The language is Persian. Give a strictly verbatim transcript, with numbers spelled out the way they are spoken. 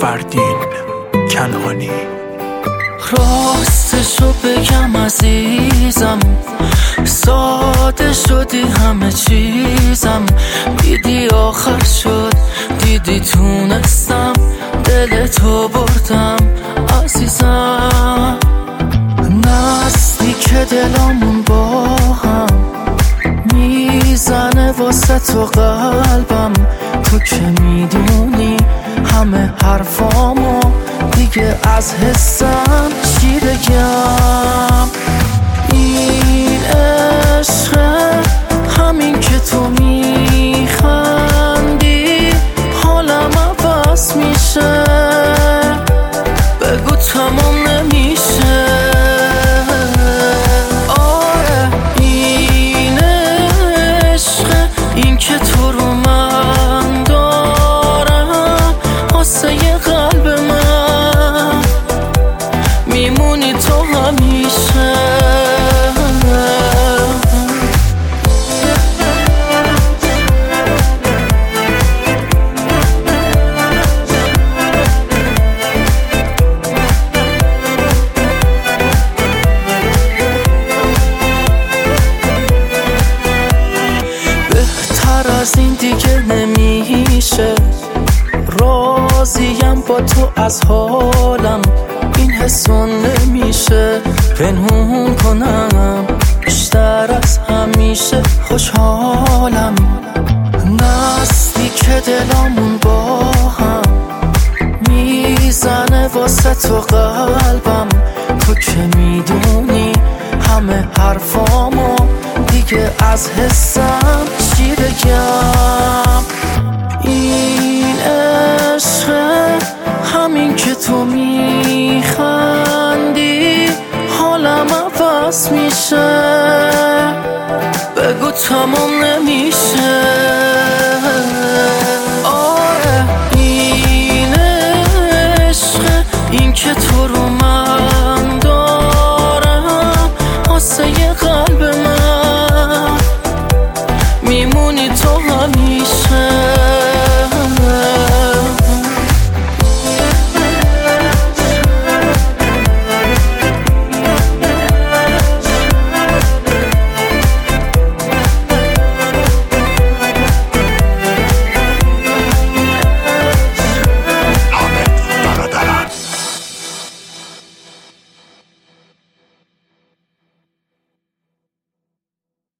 فردین کنعانی. راستشو بگم عزیزم، ساده شدی همه چیزم. دیدی آخر شد، دیدی تونستم دل تو بردم عزیزم. نزدیک دلامون با هم میزنه واسه تو قلبم. تو که میدونی همه حرفامو دیگه از حسم چی بگم. این عشقه، همین که تو میخندی حالم عوض میشه. بگو تمام نمیشه. آره این عشقه، این که تو رو من دارم واسه یه قلب من میمونی تو همیشه. بهتر از این دیگه نمیشه. راضیم با تو از حالم، این حسون نمیشه پنهون کنم. بیشتر از همیشه خوشحالم. نزدیک دلامون با هم میزنه واسه تو قلبم. تو که میدونی همه حرفامو دیگه از حسم چی بگم. این عشقه، همین که تو میخندی حالم عوض میشه. بگو تمام نمیشه.